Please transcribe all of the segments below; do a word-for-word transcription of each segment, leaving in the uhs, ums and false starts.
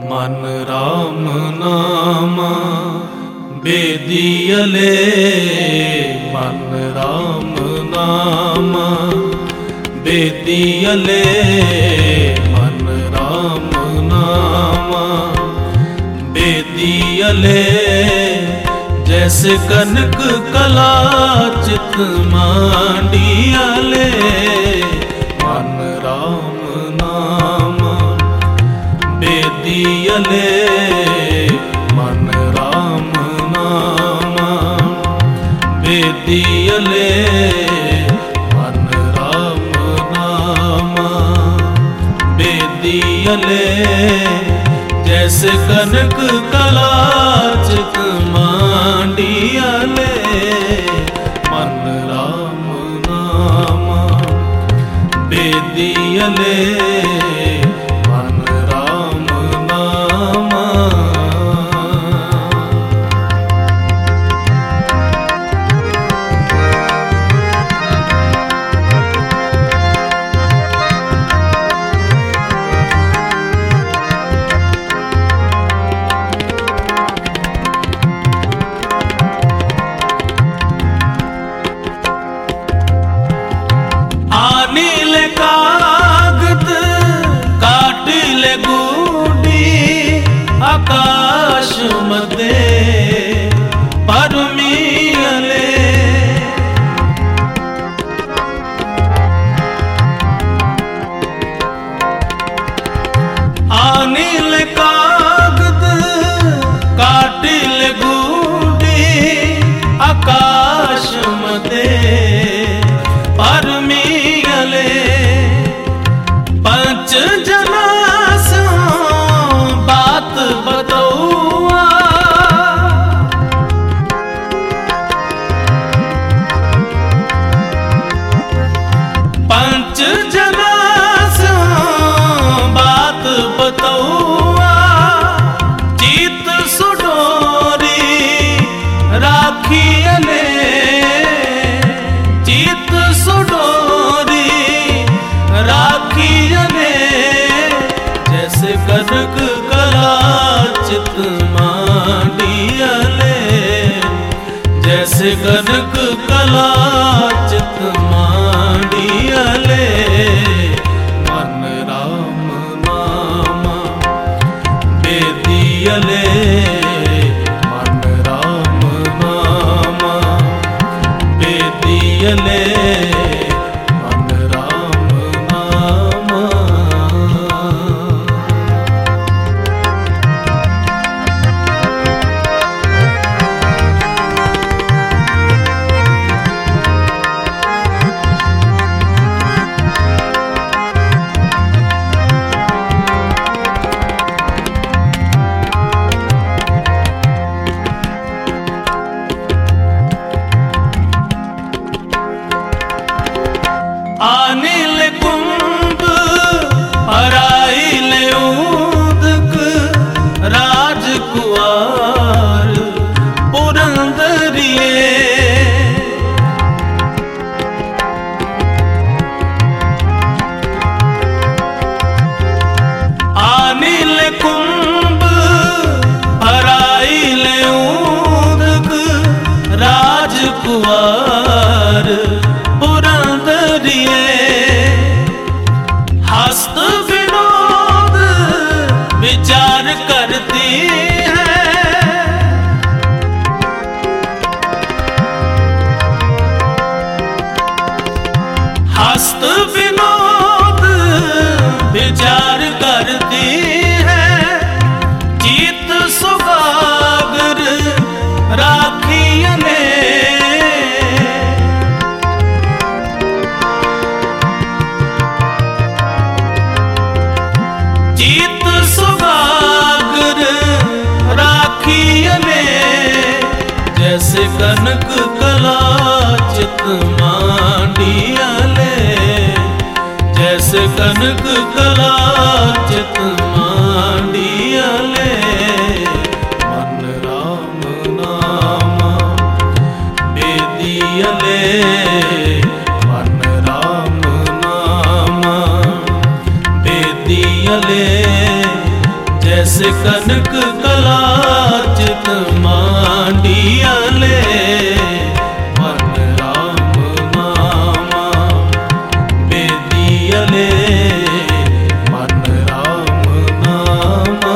मन राम नामा बेदियले, मन राम नामा बेदियले, मन राम नामा बेदियले। जैसे कनक कला चित मांडियले, मन राम नामा बेदियले, मन राम नामा बेदियले, मन राम नामा बेदियले। जैसे कनक कला चित मांडियले, मन राम नामा बेदियले, मन राम नामा। आकाश मध्य परमियले, अनिल कागद काटिल गुडी, आकाश मध्य परमियले। पंच जना कनक कला चित मांडियले, जैसे कनक कला चित मांडियले, मन राम नामा बेदियले, मन राम नामा बेदियले, मन राम नामा। अनिल कुंभ हराइल उदक, राजकुमार पुरंदरिये। अनिल कुंभ हराइल उदक, राजकुमार पुरंदरिये। हस्त विनोद विचार करती है, हस्त विनोद विचार करती है। जीत सुगागर राखियने, जीत सुगागर राखियले। जैसे कनक कला चित मांडियले, जैसे कनक कला चित मांडियले, मन राम नामा बेदियले, मन राम नामा बेदियले। जैसे कनक कला चित मांडियले मन राम नामा बेदियले मन राम नामा।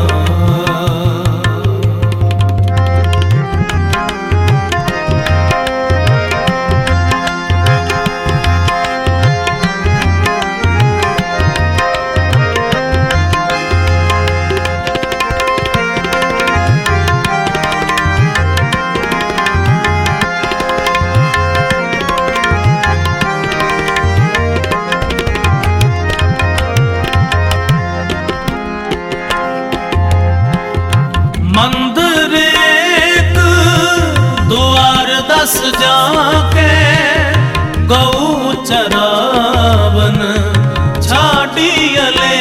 मंदिर एक द्वार दस जाके गौ चरावन छाड़ियले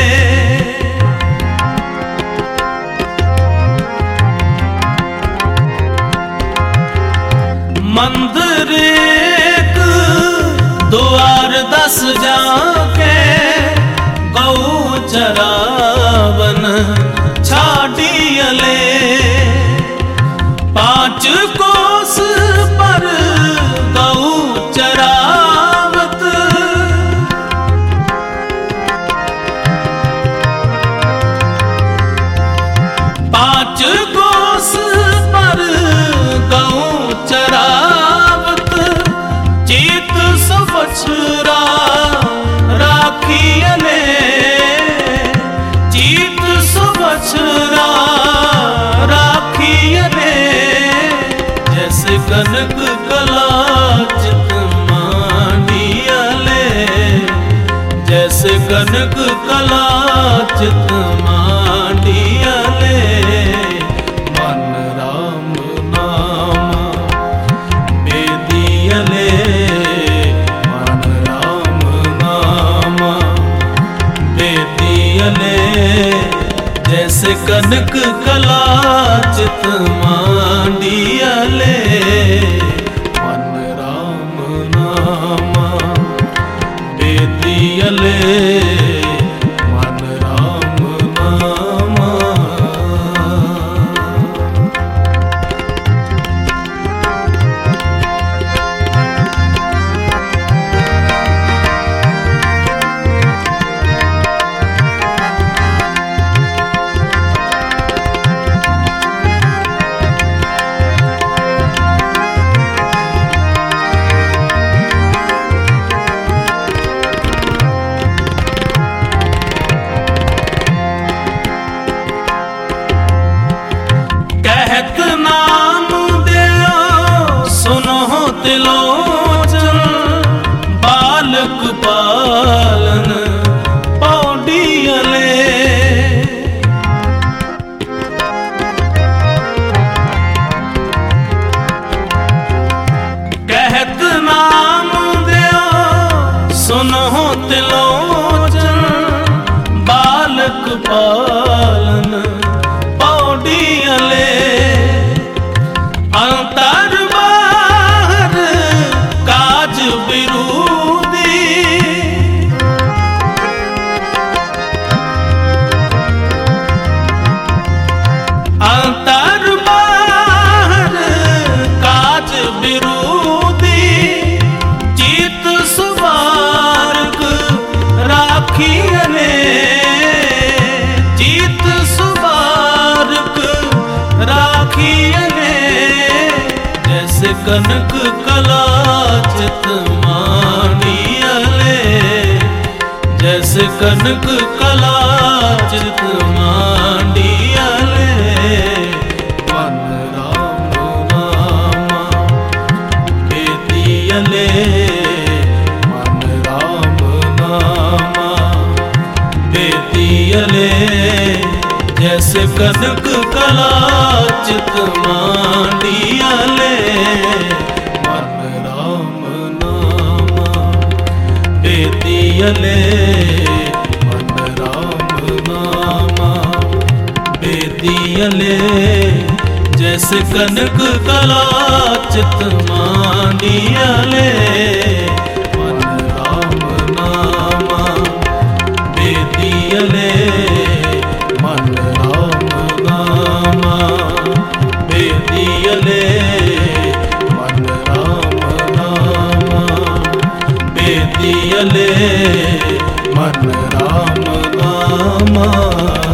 मंदिर एक द्वार दस जाके गौ चरावन छाड़ियले पांच कोस पर गौ चरावत पांच कोस पर गौ चरावत चीत सुबछरा राखियले चीत सुबछरा राखियले जैसे कनक कला चित मांडियले जैसे कनक कला चित मांडियले मन राम नामा बेदियले मन राम नामा बेदियले जैसे कनक कला चित मांडियले मन राम नामा बेदियले मन राम नामा। कहत नाम देओ सुनो तिलोचन बालक पालन पौडियले कहत नाम देओ सुनो तिलोचन बालक पालन पौडियले अंतर बाहर काज विरोधी अंतर बाहर काज विरोधी चित सुबारक राखियले चित सुबारक राखियले जैसे कनक कला चित मांडियले जैसे कनक कला चित मांडियले मन राम नामा बेदियले मन राम नामा बेदियले जैसे कनक कला चित मांडियले मन राम नामा बेदियले मन राम नामा बेदियले जैसे कनक कला चित मांडियले मन राम नामा बेदियले मन बेदियले मन राम नामा, बेदियले मन राम नामा।